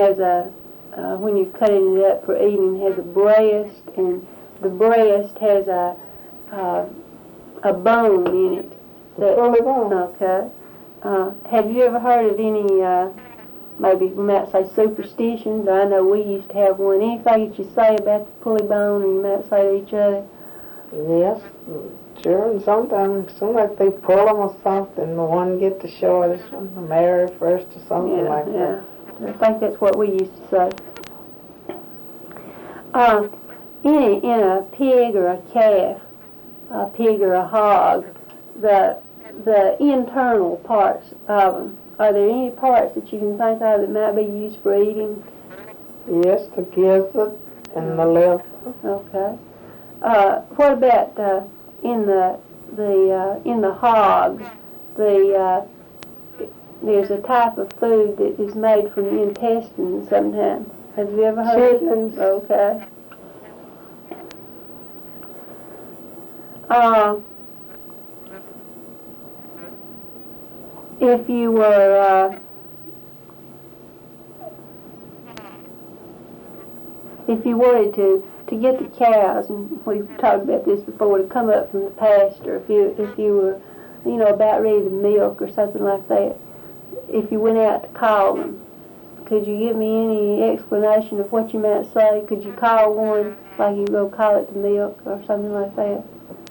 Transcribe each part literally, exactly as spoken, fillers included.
has a, uh, when you're cutting it up for eating, has a breast, and the breast has a uh, a bone in it. That, fully bone. Okay. Uh, have you ever heard of any, uh, maybe we might say superstitions? I know we used to have one. Anything that you say about the pulley bone, or you might say to each other? Yes, sure. And sometimes, seems like they pull them or something. The one get the shortest one, the marry first or something Yeah, like yeah. that. I think that's what we used to say. Uh, in, a, in a pig or a calf, a pig or a hog, the the internal parts of them, are there any parts that you can think of that might be used for eating? Yes, the gizzard and the liver. Okay. Uh, what about uh, in the the uh, in the hog? The uh, there's a type of food that is made from the intestines sometimes. Have you ever heard Chickens. of it? Okay. Uh, if you were uh, if you wanted to to get the cows, and we've talked about this before, to come up from the pasture, if you if you were, you know, about ready to milk or something like that, if you went out to call them, could you give me any explanation of what you might say? Could you call one, like you go call it to milk or something like that?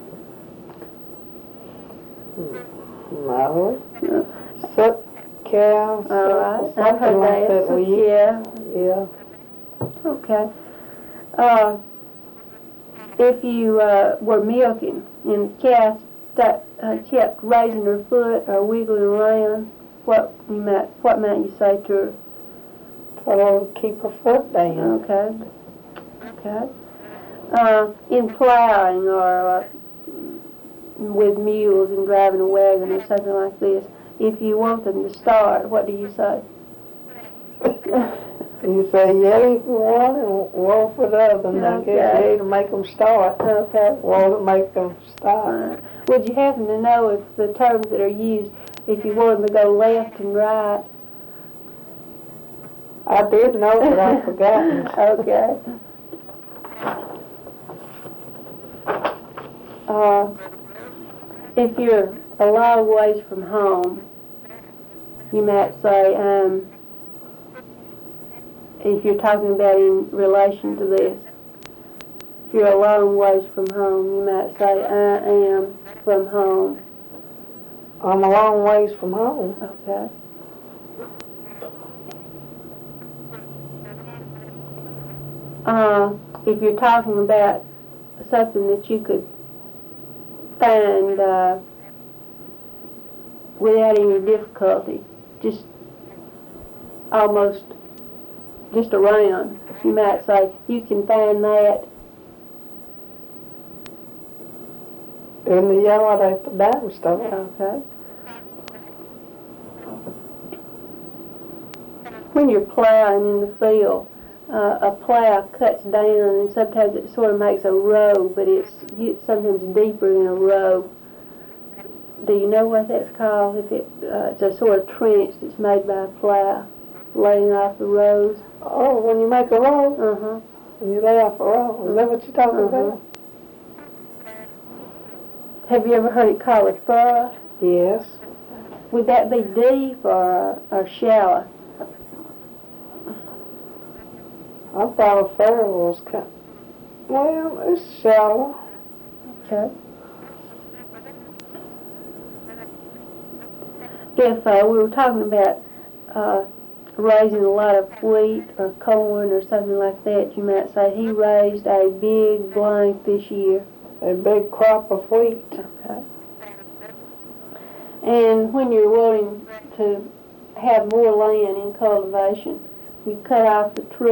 No. No. Suck cows. All right. Something I've heard like that. that. We Yeah. Yeah. Okay. Uh, if you uh, were milking and the cow st- uh, kept raising her foot or wiggling around, what you might what might you say to her? Tell her to keep her foot down. Okay. Okay. Uh, in plowing or uh, with mules and driving a wagon or something like this, if you want them to start, what do you say? You say yay for one and woe for the other, and I Okay. guess yay to make them start, Okay. woe to make them stop. Uh, would you happen to know if the terms that are used, if you want them to go left and right? I did know, but I've forgotten. Okay. Uh, if you're a long ways from home, you might say, um, if you're talking about in relation to this, if you're a long ways from home, you might say, I am from home. I'm a long ways from home. Okay. Uh, if you're talking about something that you could find uh, without any difficulty, just almost just around, you might say, you can find that in the yard at the dime store. Okay. When you're plowing in the field, uh, a plow cuts down, and sometimes it sort of makes a row, but it's sometimes deeper than a row. Do you know what that's called? If it, uh, it's a sort of trench that's made by a plow, laying off the rows. Oh, when you make a row? Uh-huh. When you lay off a row? Is that what you're talking Uh-huh. about? Have you ever heard it called a furrow? Yes. Would that be deep or, or shallow? I thought a furrow was kind. Well, it's shallow. Okay. If uh, we were talking about uh, raising a lot of wheat or corn or something like that, you might say he raised a big blank this year. A big crop of wheat. Okay. And when you're wanting to have more land in cultivation, you cut off the tree